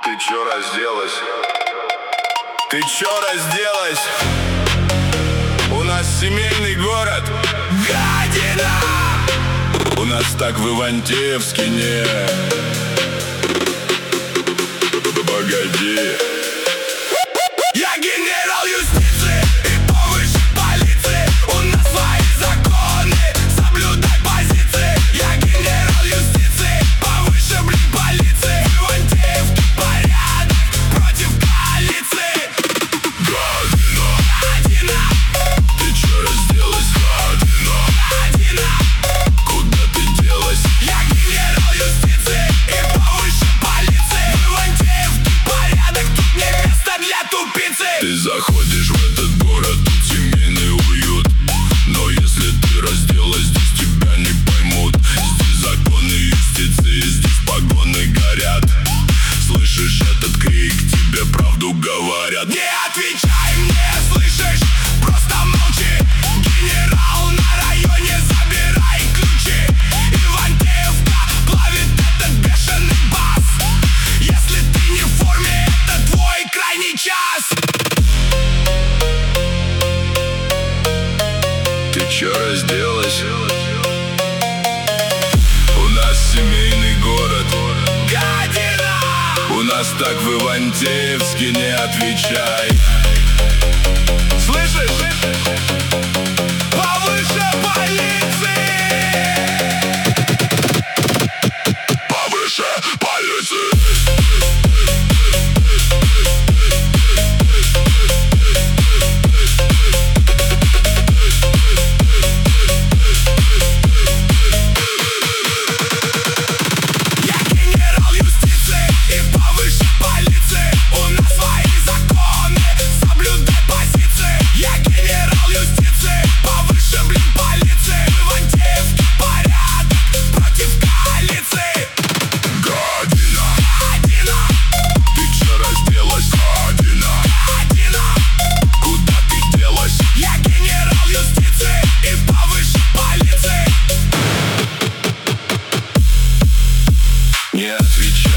Ты чё разделась? Ты чё разделась? У нас семейный город. Гадина! У нас так в Ивантеевске нет. Погоди. Я генерал юстиции и повыше полиции. У нас свои законы, соблюдай позиции. Я генерал юстиции, повыше, блин, полиции. В Ивантеевке порядок против коалиции. Гадина, гадина, ты чё разделась, гадина? Гадина, куда ты делась? Я генерал юстиции и повыше полиции. В Ивантеевке порядок, тут не место для тупицы. Ты заходишь в этот город, тут семейный уют. Но если ты разделась, здесь тебя не поймут. Здесь законы юстиции, здесь погоны горят. Слышишь этот крик, тебе правду говорят. Не отвечай мне, слышишь? Просто молчи. Генерал на районе, забирай ключи. Ивантеевка плавит этот бешеный бас. Если ты не в форме, это твой крайний час. Ты чё разделась? У нас семейный город. Гадина! У нас так в Ивантеевске, не отвечай. Слышишь? Повыше полиции! Повыше полиции! Не отвечай.